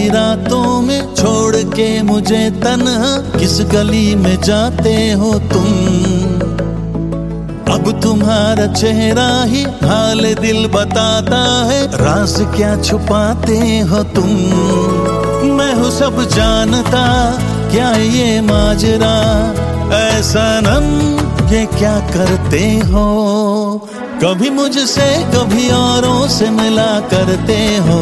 अंधेरी रातों में छोड़ के मुझे तन्हा किस गली में जाते हो तुम। अब तुम्हारा चेहरा ही हाल दिल बताता है, राज क्या छुपाते हो तुम। मैं हूँ सब जानता, क्या ये माजरा ऐसा नम ये क्या करते हो। कभी मुझसे कभी औरों से मिला करते हो,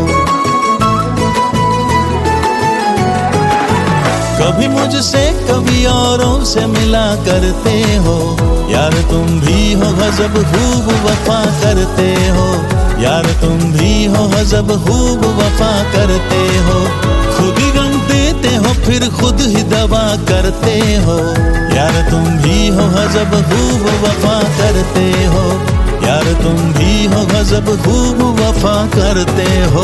कभी मुझसे कभी औरों से मिला करते हो। यार तुम भी हो गजब खूब वफा करते हो, यार तुम भी हो गजब खूब वफा करते हो। खुद ही गम देते हो फिर खुद ही दवा करते हो। यार तुम भी हो गजब खूब वफा करते हो, यार तुम भी हो गजब खूब वफा करते हो।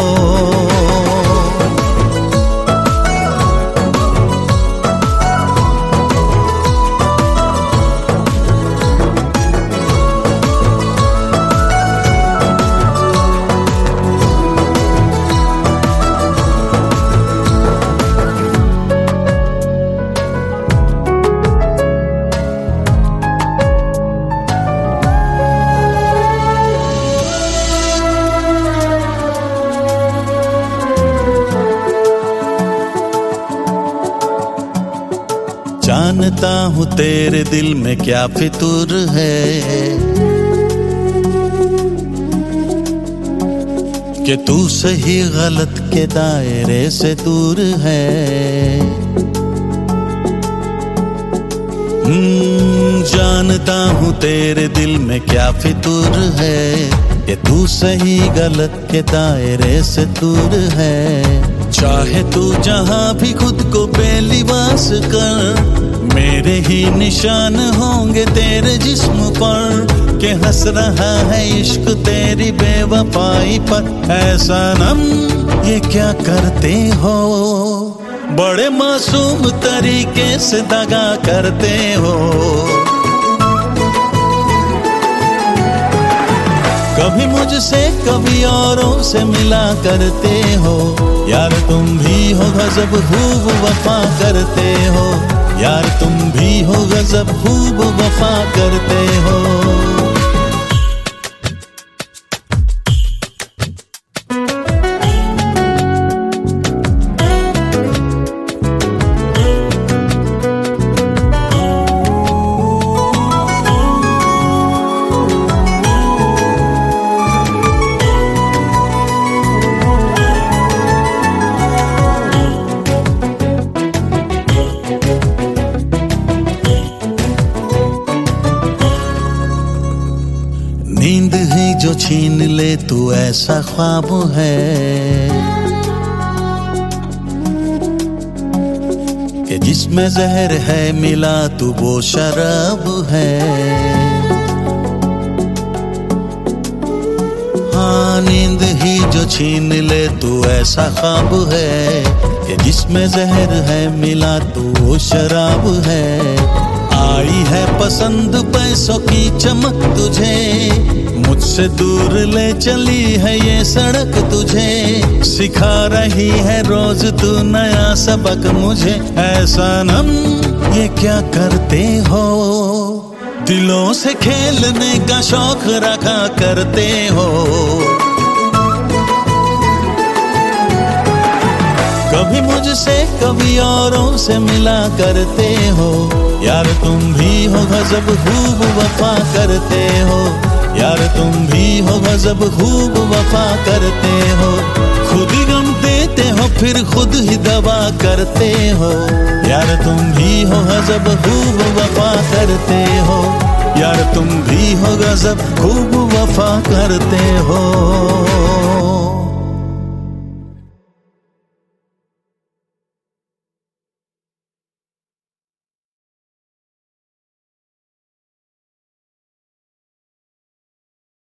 जानता हूँ तेरे दिल में क्या फितूर है, कि तू सही गलत के दायरे से दूर है। जानता हूँ तेरे दिल में क्या फितूर है, कि तू सही गलत के दायरे से दूर है। चाहे तू जहाँ भी खुद को बेलिबास कर, मेरे ही निशान होंगे तेरे जिस्म पर, कि हंस रहा है इश्क तेरी बेवफाई पर। ऐसा नम ये क्या करते हो, बड़े मासूम तरीके से दगा करते हो। कभी मुझसे कभी औरों से मिला करते हो। यार तुम भी हो गजब खूब वफा करते हो, यार तुम भी हो गजब खूब वफा करते हो। नींद ही जो छीन ले तू ऐसा ख्वाब है, कि जिसमें जहर है मिला तू वो शराब है। हाँ नींद ही जो छीन ले तू ऐसा ख्वाब है, कि जिसमें जहर है मिला तू वो शराब है। आई है पसंद पैसों की चमक तुझे, मुझसे दूर ले चली है ये सड़क तुझे। सिखा रही है रोज तू नया सबक मुझे। ऐसा नम ये क्या करते हो, दिलों से खेलने का शौक रखा करते हो। कभी मुझसे कभी औरों से मिला करते हो। यार तुम भी हो गजब खूब वफा करते हो, यार तुम भी हो गजब खूब वफा करते हो। खुद ही गम देते हो फिर खुद ही दवा करते हो। यार तुम भी हो गजब खूब वफा करते हो, यार तुम भी हो गजब खूब वफा करते हो।